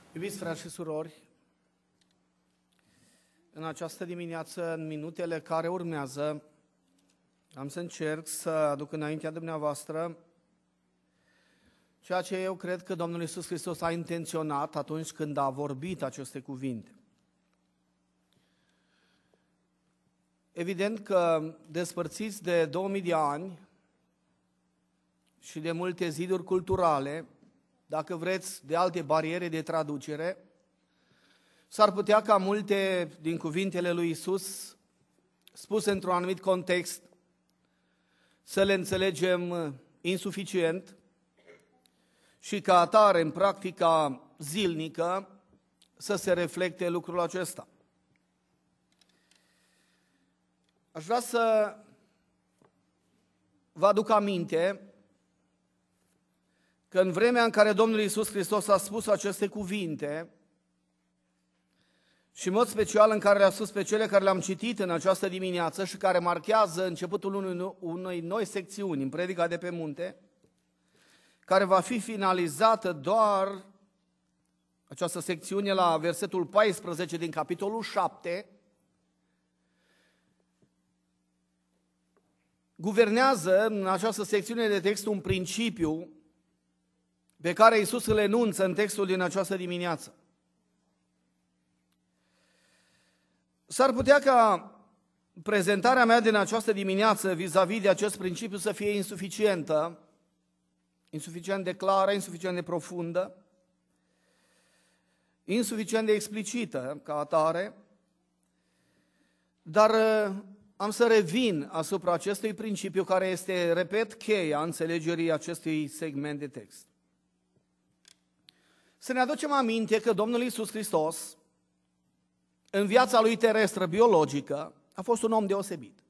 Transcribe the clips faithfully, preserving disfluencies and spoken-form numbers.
Iubiți frați și surori, în această dimineață, în minutele care urmează, am să încerc să aduc înaintea dumneavoastră ceea ce eu cred că Domnul Iisus Hristos a intenționat atunci când a vorbit aceste cuvinte. Evident că despărțiți de două mii de ani și de multe ziduri culturale, dacă vreți, de alte bariere de traducere, s-ar putea ca multe din cuvintele lui Iisus, spuse într-un anumit context, să le înțelegem insuficient și ca atare, în practica zilnică, să se reflecte lucrul acesta. Aș vrea să vă aduc aminte că în vremea în care Domnul Iisus Hristos a spus aceste cuvinte, și în mod special în care le-a spus pe cele care le-am citit în această dimineață și care marchează începutul unui, unei noi secțiuni în Predica de pe Munte, care va fi finalizată doar această secțiune la versetul paisprezece din capitolul șapte, guvernează în această secțiune de text un principiu pe care Iisus îl enunță în textul din această dimineață. S-ar putea ca prezentarea mea din această dimineață vis-a-vis de acest principiu să fie insuficientă, insuficient de clară, insuficient de profundă, insuficient de explicită ca atare, dar am să revin asupra acestui principiu care este, repet, cheia înțelegerii acestui segment de text. Să ne aducem aminte că Domnul Iisus Hristos, în viața lui terestră biologică, a fost un om deosebit.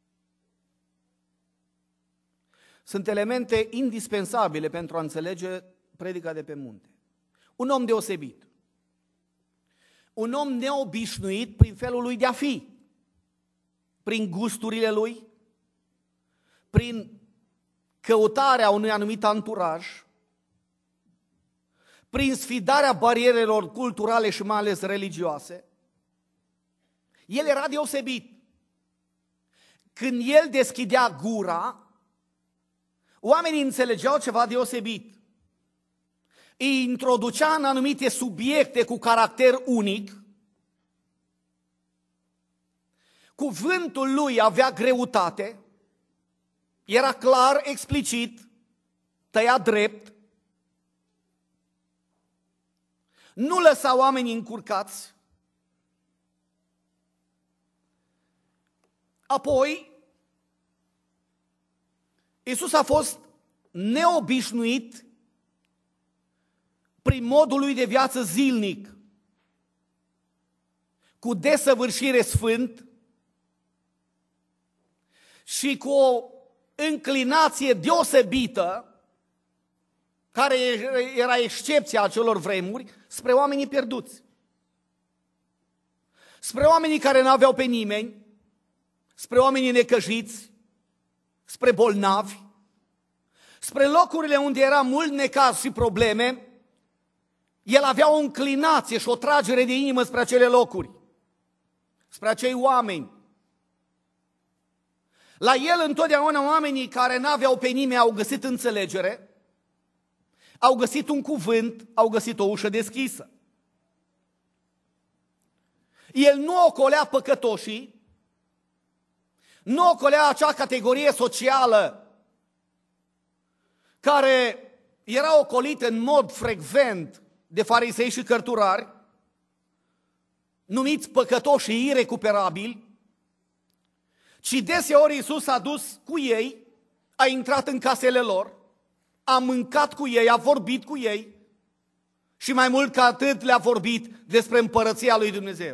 Sunt elemente indispensabile pentru a înțelege Predica de pe Munte. Un om deosebit. Un om neobișnuit prin felul lui de a fi, prin gusturile lui, prin căutarea unui anumit anturaj, prin sfidarea barierelor culturale și mai ales religioase. El era deosebit. Când el deschidea gura, oamenii înțelegeau ceva deosebit. Îi introducea în anumite subiecte cu caracter unic. Cuvântul lui avea greutate, era clar, explicit, tăia drept, nu lăsa oamenii încurcați. Apoi, Iisus a fost neobișnuit prin modul lui de viață zilnic, cu desăvârșire sfânt și cu o înclinație deosebită, care era excepția acelor vremuri, spre oamenii pierduți, spre oamenii care nu aveau pe nimeni, spre oamenii necăjiți, spre bolnavi, spre locurile unde era mult necaz și probleme. El avea o înclinație și o tragere de inimă spre acele locuri, spre acei oameni. La el întotdeauna oamenii care n-aveau pe nimeni au găsit înțelegere, au găsit un cuvânt, au găsit o ușă deschisă. El nu ocolea păcătoșii, nu ocolea acea categorie socială care era ocolită în mod frecvent de farisei și cărturari, numiți păcătoși și irecuperabili, ci deseori Iisus a dus cu ei, a intrat în casele lor, a mâncat cu ei, a vorbit cu ei și mai mult ca atât le-a vorbit despre împărăția lui Dumnezeu.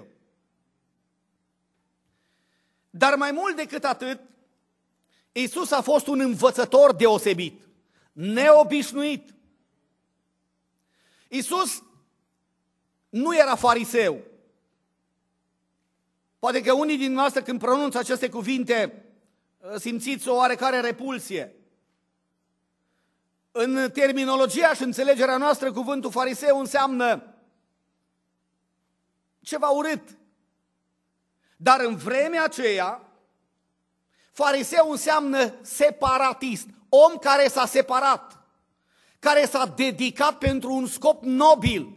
Dar mai mult decât atât, Iisus a fost un învățător deosebit, neobișnuit. Iisus nu era fariseu. Poate că unii din noastre când pronunță aceste cuvinte simțiți o oarecare repulsie. În terminologia și înțelegerea noastră, cuvântul fariseu înseamnă ceva urât. Dar în vremea aceea, fariseu înseamnă separatist, om care s-a separat, care s-a dedicat pentru un scop nobil.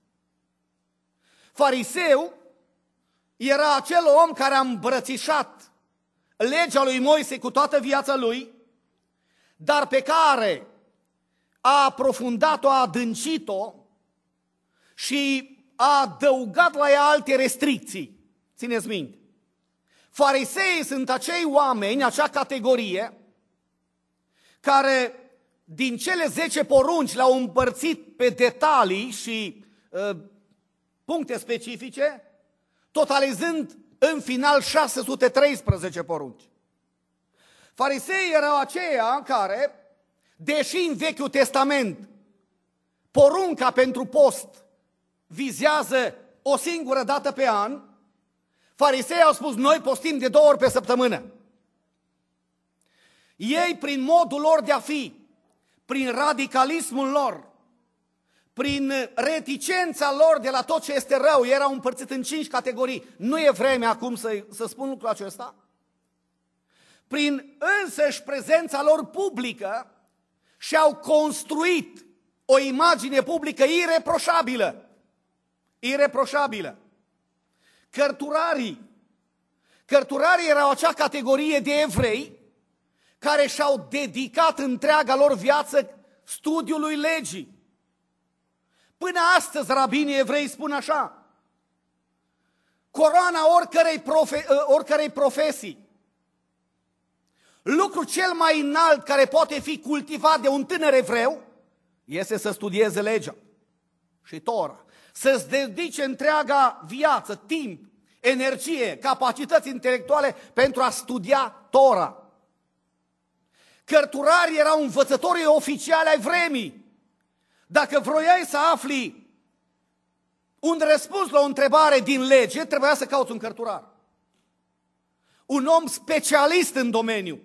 Fariseu era acel om care a îmbrățișat legea lui Moise cu toată viața lui, dar pe care a aprofundat-o, a adâncit-o și a adăugat la ea alte restricții. Țineți minte. Fariseii sunt acei oameni, acea categorie, care din cele zece porunci le-au împărțit pe detalii și uh, puncte specifice, totalizând în final șase sute treisprezece porunci. Fariseii erau aceia care, deși în Vechiul Testament porunca pentru post vizează o singură dată pe an, fariseii au spus, noi postim de două ori pe săptămână. Ei, prin modul lor de a fi, prin radicalismul lor, prin reticența lor de la tot ce este rău, erau împărțit în cinci categorii. Nu e vreme acum să, să spun lucrul acesta. Prin însăși prezența lor publică și-au construit o imagine publică ireproșabilă. Ireproșabilă. Cărturarii. Cărturarii erau acea categorie de evrei care și-au dedicat întreaga lor viață studiului legii. Până astăzi rabinii evrei spun așa, coroana oricărei, profe, oricărei profesii, lucru cel mai înalt care poate fi cultivat de un tânăr evreu, este să studieze legea și Tora, să-ți dedice întreaga viață, timp, energie, capacități intelectuale pentru a studia Tora. Cărturarii erau învățătorii oficiali ai vremii. Dacă vroiai să afli un răspuns la o întrebare din lege, trebuia să cauți un cărturar. Un om specialist în domeniu.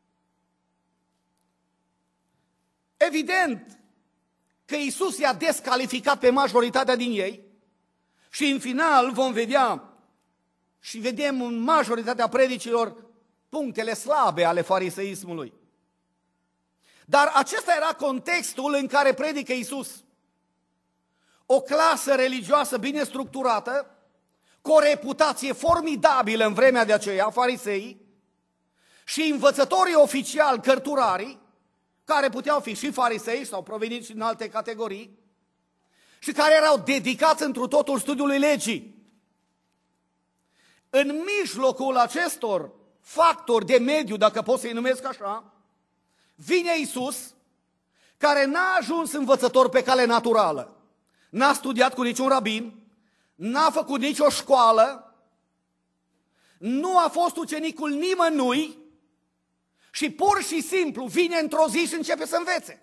Evident că Iisus i-a descalificat pe majoritatea din ei și în final vom vedea și vedem în majoritatea predicilor punctele slabe ale fariseismului. Dar acesta era contextul în care predică Iisus. O clasă religioasă bine structurată, cu o reputație formidabilă în vremea de aceea, fariseii, și învățătorii oficiali, cărturarii, care puteau fi și farisei sau proveniți din alte categorii, și care erau dedicați întru totul studiului legii. În mijlocul acestor factori de mediu, dacă pot să-i numesc așa, vine Iisus, care n-a ajuns învățător pe cale naturală, n-a studiat cu niciun rabin, n-a făcut nicio școală, nu a fost ucenicul nimănui și pur și simplu vine într-o zi și începe să învețe.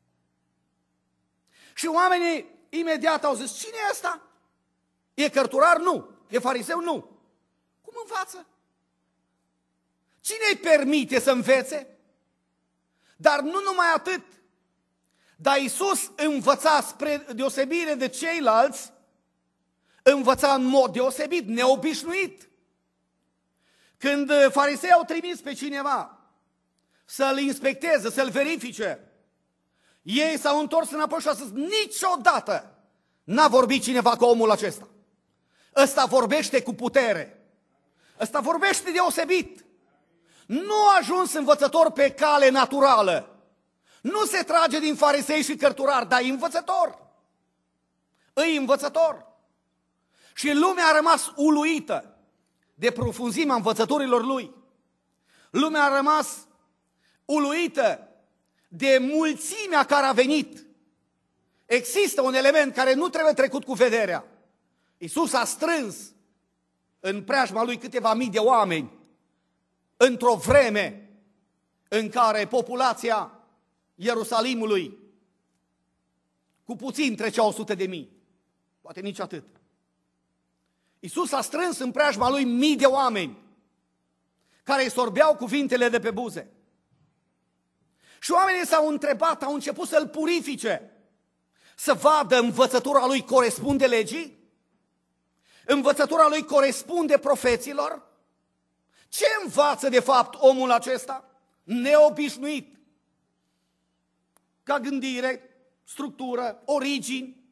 Și oamenii imediat au zis, cine e ăsta? E cărturar? Nu. E fariseu? Nu. Cum învață? Cine îi permite să învețe? Dar nu numai atât, dar Iisus învăța spre deosebire de ceilalți, învăța în mod deosebit, neobișnuit. Când farisei au trimis pe cineva să-l inspecteze, să-l verifice, ei s-au întors înapoi și au zis, niciodată n-a vorbit cineva cu omul acesta. Ăsta vorbește cu putere, ăsta vorbește deosebit. Nu a ajuns învățător pe cale naturală. Nu se trage din farisei și cărturari, dar e învățător. E învățător. Și lumea a rămas uluită de profunzimea învățăturilor lui. Lumea a rămas uluită de mulțimea care a venit. Există un element care nu trebuie trecut cu vederea. Iisus a strâns în preajma lui câteva mii de oameni într-o vreme în care populația Ierusalimului cu puțin trecea o sută de mii, poate nici atât. Iisus a strâns în preajma lui mii de oameni care îi sorbeau cuvintele de pe buze. Și oamenii s-au întrebat, au început să-l purifice, să vadă învățătura lui corespunde legii. Învățătura lui corespunde profeților? Ce învață de fapt omul acesta? Neobișnuit. Ca gândire, structură, origini,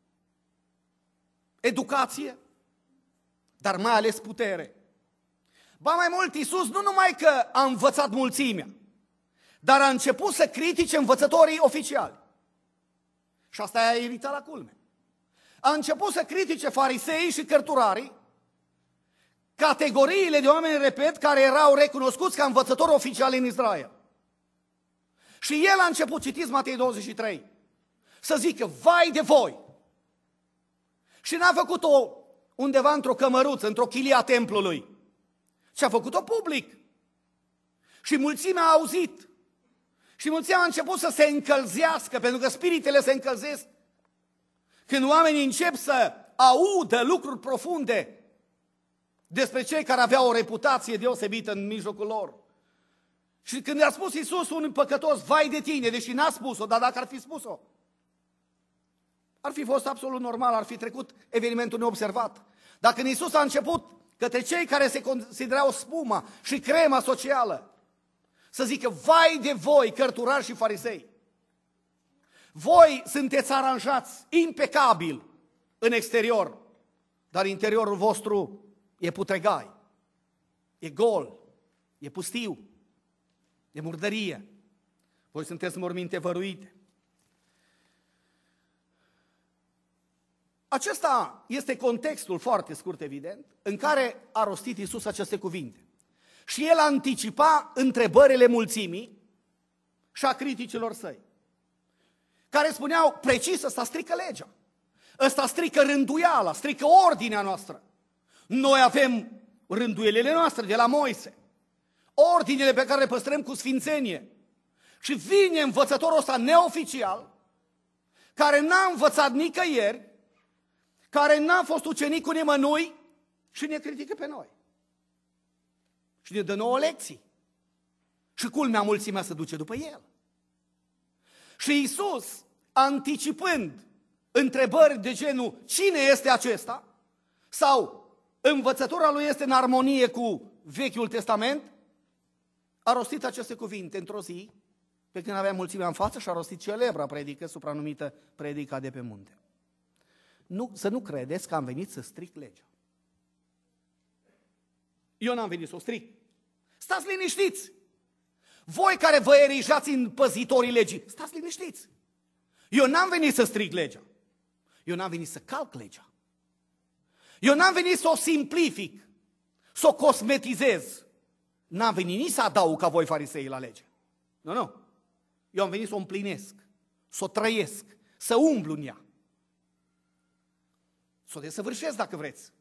educație, dar mai ales putere. Ba mai mult, Iisus nu numai că a învățat mulțimea, dar a început să critique învățătorii oficiali. Și asta i-a iritat la culme. A început să critique fariseii și cărturarii, categoriile de oameni, repet, care erau recunoscuți ca învățători oficiali în Israel. Și el a început, citiți Matei douăzeci și trei, să zică, vai de voi! Și n-a făcut-o undeva într-o cămăruță, într-o chilie a templului, ci a făcut-o public. Și mulțimea a auzit. Și mulțimea a început să se încălzească, pentru că spiritele se încălzesc când oamenii încep să audă lucruri profunde despre cei care aveau o reputație deosebită în mijlocul lor. Și când i-a spus Iisus unui păcătos, vai de tine, deși n-a spus-o, dar dacă ar fi spus-o, ar fi fost absolut normal, ar fi trecut evenimentul neobservat. Dar când Iisus a început către cei care se considerau spuma și crema socială, să zică, vai de voi, cărturari și farisei, voi sunteți aranjați impecabil în exterior, dar interiorul vostru e putregai, e gol, e pustiu, e murdărie. Voi sunteți morminte văruite. Acesta este contextul foarte scurt, evident, în care a rostit Iisus aceste cuvinte. Și el anticipa întrebările mulțimii și a criticilor săi, care spuneau precis, ăsta strică legea, ăsta strică rânduiala, strică ordinea noastră. Noi avem rânduielile noastre de la Moise, ordinele pe care le păstrăm cu sfințenie. Și vine învățătorul ăsta neoficial, care n-a învățat nicăieri, care n-a fost ucenic cu nimănui și ne critică pe noi. Și ne dă nouă lecții. Și culmea, mulțimea se duce după el. Și Iisus, anticipând întrebări de genul, cine este acesta? Sau învățătura lui este în armonie cu Vechiul Testament, a rostit aceste cuvinte într-o zi, pe când avea mulțimea în față, și a rostit celebra predică, supranumită predica de pe munte. Nu, să nu credeți că am venit să stric legea. Eu n-am venit să o stric. Stați liniștiți! Voi care vă erijați în păzitorii legii, stați liniștiți! Eu n-am venit să stric legea. Eu n-am venit să calc legea. Eu n-am venit să o simplific, să o cosmetizez. N-am venit nici să adaug ca voi farisei la lege. Nu, nu. Eu am venit să o împlinesc, să o trăiesc, să umblu în ea. Să o desăvârșesc dacă vreți.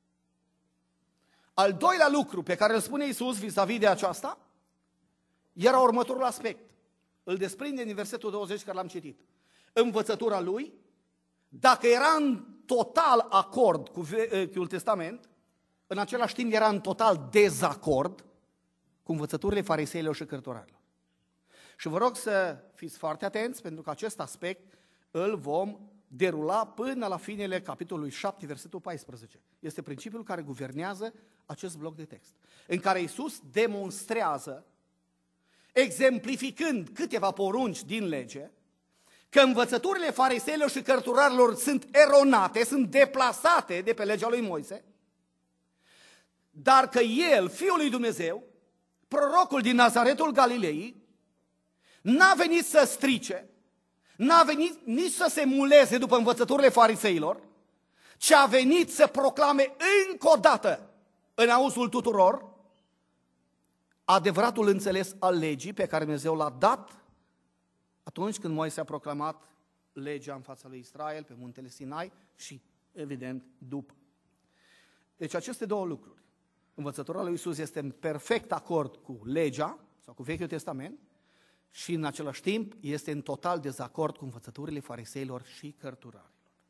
Al doilea lucru pe care îl spune Iisus vis-a-vis de aceasta era următorul aspect. Îl desprinde din versetul douăzeci care l-am citit. Învățătura lui, dacă era în total acord cu Vechiul Testament, în același timp era în total dezacord cu învățăturile fariseilor și cărturarilor. Și vă rog să fiți foarte atenți, pentru că acest aspect îl vom derula până la finele capitolului șapte, versetul paisprezece. Este principiul care guvernează acest bloc de text, în care Iisus demonstrează, exemplificând câteva porunci din lege, că învățăturile fariseilor și cărturarilor sunt eronate, sunt deplasate de pe legea lui Moise, dar că el, Fiul lui Dumnezeu, prorocul din Nazaretul Galilei, n-a venit să strice, n-a venit nici să se muleze după învățăturile fariseilor, ci a venit să proclame încă o dată în auzul tuturor adevăratul înțeles al legii pe care Dumnezeu l-a dat atunci când Moise a proclamat legea în fața lui Israel pe muntele Sinai și, evident, după. Deci aceste două lucruri. Învățătura lui Iisus este în perfect acord cu legea sau cu Vechiul Testament și în același timp este în total dezacord cu învățăturile fariseilor și cărturarilor.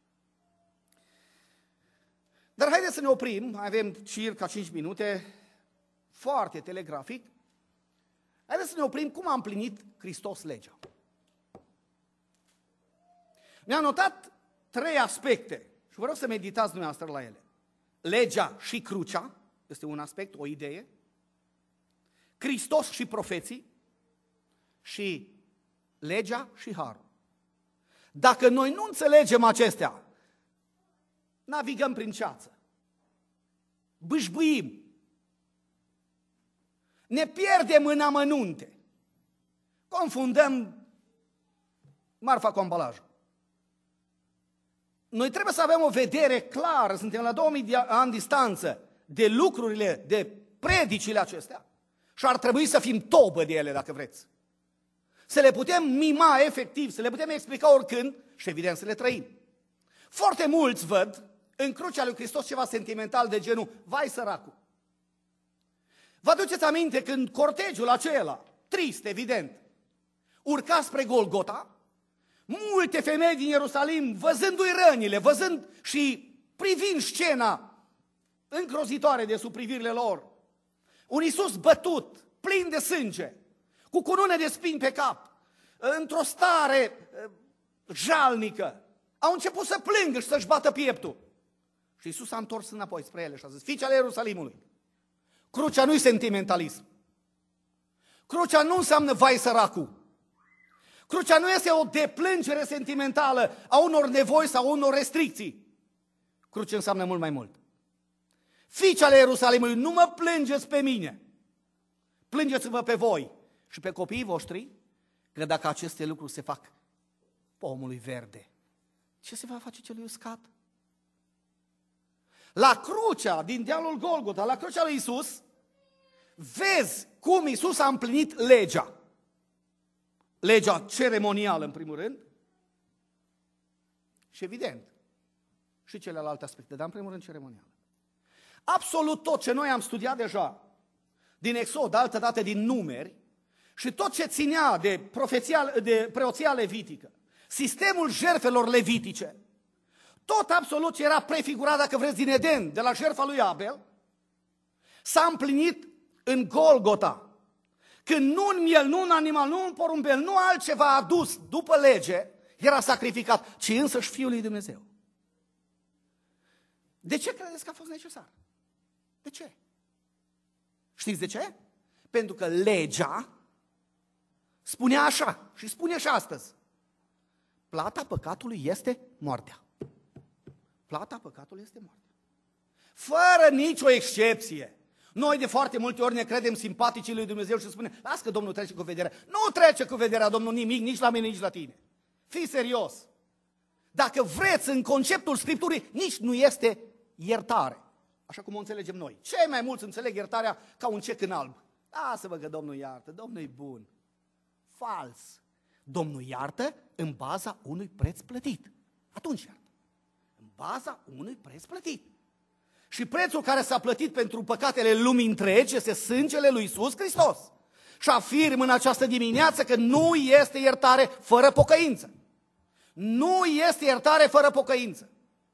Dar haideți să ne oprim, mai avem circa cinci minute, foarte telegrafic. Haideți să ne oprim cum a împlinit Hristos legea. Ne-am notat trei aspecte și vă rog să meditați dumneavoastră la ele. legea și crucea, este un aspect, o idee, Hristos și profeții și legea și harul. Dacă noi nu înțelegem acestea, navigăm prin ceață, bâșbâim, ne pierdem în amănunte, confundăm marfa cu ambalajul. Noi trebuie să avem o vedere clară, suntem la două mii de ani distanță de lucrurile, de predicile acestea și ar trebui să fim tobă de ele, dacă vreți. Să le putem mima efectiv, să le putem explica oricând și evident să le trăim. Foarte mulți văd în crucea lui Hristos ceva sentimental de genul, vai săracul. Vă aduceți aminte când cortegiul acela, trist evident, urca spre Golgota, multe femei din Ierusalim, văzându-i rănile, văzând și privind scena îngrozitoare de sub privirile lor, un Iisus bătut, plin de sânge, cu cunune de spini pe cap, într-o stare jalnică, au început să plângă și să-și bată pieptul. Și Iisus s-a întors înapoi spre ele și a zis, fiice ale Ierusalimului, crucea nu-i sentimentalism. Crucea nu înseamnă vai săracul. Crucea nu este o deplângere sentimentală a unor nevoi sau a unor restricții. Crucea înseamnă mult mai mult. Fiice ale Ierusalimului, nu mă plângeți pe mine. Plângeți-vă pe voi și pe copiii voștri, că dacă aceste lucruri se fac pomului verde, ce se va face celui uscat? La crucea din dealul Golgota, la crucea lui Iisus, vezi cum Iisus a împlinit legea. Legea ceremonială, în primul rând, și evident, și celelalte aspecte, dar în primul rând ceremonială. Absolut tot ce noi am studiat deja, din Exod, altă dată din Numeri, și tot ce ținea de, profeția, de preoția levitică, sistemul jertfelor levitice, tot absolut ce era prefigurat, dacă vreți, din Eden, de la jertfa lui Abel, s-a împlinit în Golgota. Când nu un miel, nu un animal, nu un porumbel, nu altceva adus după lege, era sacrificat, ci însăși Fiul lui Dumnezeu. De ce credeți că a fost necesar? De ce? Știți de ce? Pentru că legea spunea așa și spune și astăzi. Plata păcatului este moartea. Plata păcatului este moartea. Fără nicio excepție. Noi de foarte multe ori ne credem simpaticii lui Dumnezeu și spunem, las că Domnul trece cu vederea. Nu trece cu vederea Domnul nimic, nici la mine, nici la tine. Fii serios. Dacă vreți, în conceptul Scripturii, nici nu este iertare. Așa cum o înțelegem noi. Cei mai mulți înțeleg iertarea ca un cec în alb. Lasă-vă că Domnul iartă, Domnul e bun. Fals. Domnul iartă în baza unui preț plătit. Atunci iartă. În baza unui preț plătit. Și prețul care s-a plătit pentru păcatele lumii întregi este sângele lui Iisus Hristos. Și afirm în această dimineață că nu este iertare fără pocăință. Nu este iertare fără pocăință.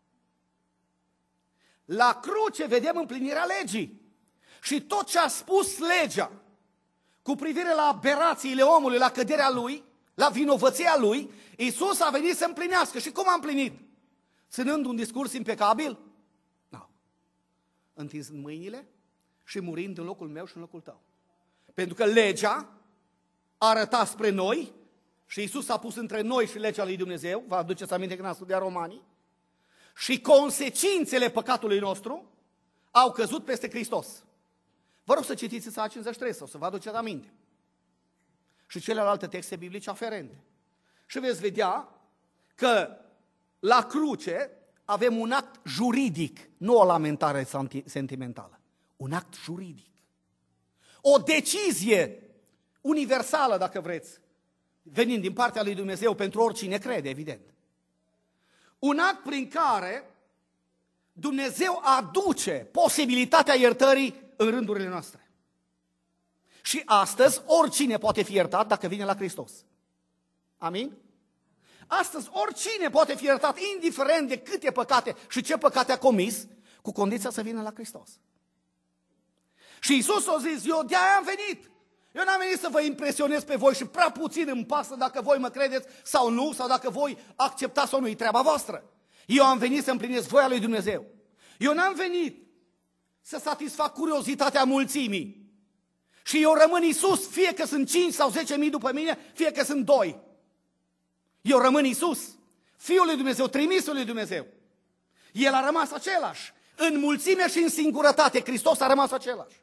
La cruce vedem împlinirea legii. Și tot ce a spus legea cu privire la aberațiile omului, la căderea lui, la vinovăția lui, Iisus a venit să împlinească. Și cum a împlinit? Ținând un discurs impecabil? Nu. Întinzând mâinile și murind în locul meu și în locul tău. Pentru că legea arăta spre noi și Iisus s-a pus între noi și legea lui Dumnezeu. Vă aduceți aminte când am studiat Romanii? Și consecințele păcatului nostru au căzut peste Hristos. Vă rog să citiți Isaia cincizeci și trei sau să vă aduceți aminte. Și celelalte texte biblice aferente. Și veți vedea că la cruce avem un act juridic, nu o lamentare sentimentală. Un act juridic. O decizie universală, dacă vreți, venind din partea lui Dumnezeu pentru oricine crede, evident. Un act prin care Dumnezeu aduce posibilitatea iertării în rândurile noastre. Și astăzi oricine poate fi iertat dacă vine la Hristos. Amin? Astăzi oricine poate fi iertat, indiferent de câte păcate și ce păcate a comis, cu condiția să vină la Hristos. Și Iisus a zis, eu de-aia am venit. Eu n-am venit să vă impresionez pe voi și prea puțin îmi pasă dacă voi mă credeți sau nu, sau dacă voi acceptați sau nu, e treaba voastră. Eu am venit să împlinesc voia lui Dumnezeu. Eu n-am venit să satisfac curiozitatea mulțimii. Și eu rămân Iisus, fie că sunt cinci sau zece mii după mine, fie că sunt doi. Eu rămân Iisus, Fiul lui Dumnezeu, trimisul lui Dumnezeu. El a rămas același. În mulțime și în singurătate, Hristos a rămas același.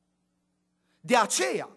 De aceea,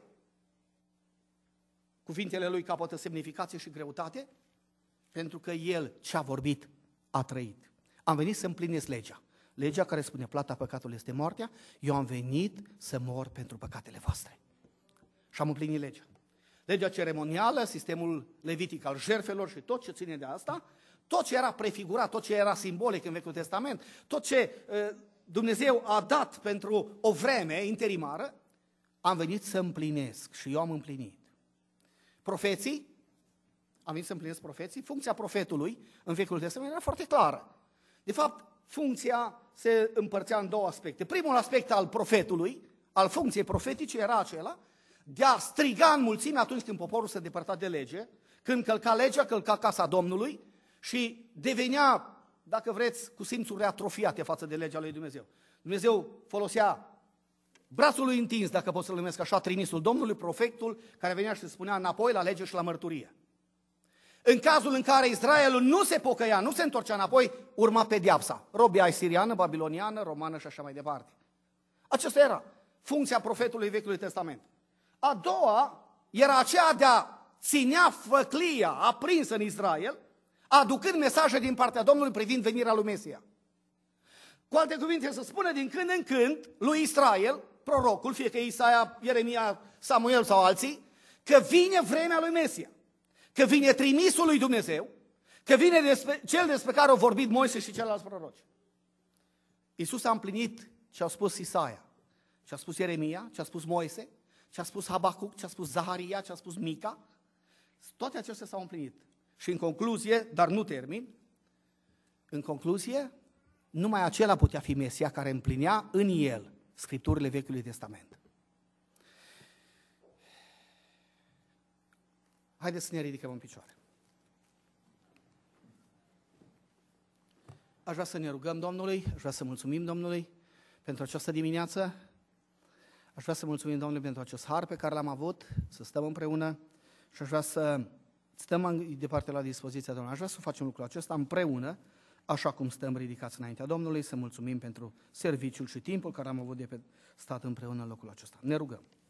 cuvintele lui capătă semnificație și greutate, pentru că El ce a vorbit a trăit. Am venit să împlinesc legea. Legea care spune plata păcatului este moartea, eu am venit să mor pentru păcatele voastre. Și am împlinit legea. Legea ceremonială, sistemul levitic al jertfelor și tot ce ține de asta, tot ce era prefigurat, tot ce era simbolic în Vechiul Testament, tot ce uh, Dumnezeu a dat pentru o vreme interimară, am venit să împlinesc și eu am împlinit. Profeții, am venit să împlinesc profeții, funcția profetului în Vechiul Testament era foarte clară. De fapt, funcția se împărțea în două aspecte. Primul aspect al profetului, al funcției profetice, era acela de a striga în mulțime atunci când poporul se depărta de lege, când călca legea, călca casa Domnului și devenea, dacă vreți, cu simțuri atrofiate față de legea lui Dumnezeu. Dumnezeu folosea brațul lui întins, dacă pot să-l numesc așa, trimisul Domnului, profetul, care venea și spunea înapoi la lege și la mărturie. În cazul în care Israelul nu se pocăia, nu se întorcea înapoi, urma pedeapsa. Robia asiriană, babiloniană, romană și așa mai departe. Aceasta era funcția profetului Vechiului Testament. A doua era aceea de a ținea făclia aprinsă în Israel, aducând mesaje din partea Domnului privind venirea lui Mesia. Cu alte cuvinte, să spună din când în când lui Israel, prorocul, fie că Isaia, Ieremia, Samuel sau alții, că vine vremea lui Mesia, că vine trimisul lui Dumnezeu, că vine despre, cel despre care au vorbit Moise și ceilalți proroci. Iisus a împlinit ce a spus Isaia, ce a spus Ieremia, ce a spus Moise, ce a spus Habacuc, ce a spus Zaharia, ce a spus Mica. Toate acestea s-au împlinit. Și în concluzie, dar nu termin, în concluzie, numai acela putea fi Mesia care împlinea în el Scripturile Vechiului Testament. Haideți să ne ridicăm în picioare. Aș vrea să ne rugăm Domnului, aș vrea să mulțumim Domnului pentru această dimineață. Aș vrea să mulțumim Domnului pentru acest har pe care l-am avut, să stăm împreună și aș vrea să stăm departe la dispoziția Domnului. Aș vrea să facem lucrul acesta împreună, așa cum stăm ridicați înaintea Domnului, să mulțumim pentru serviciul și timpul care am avut de pe stat împreună în locul acesta. Ne rugăm.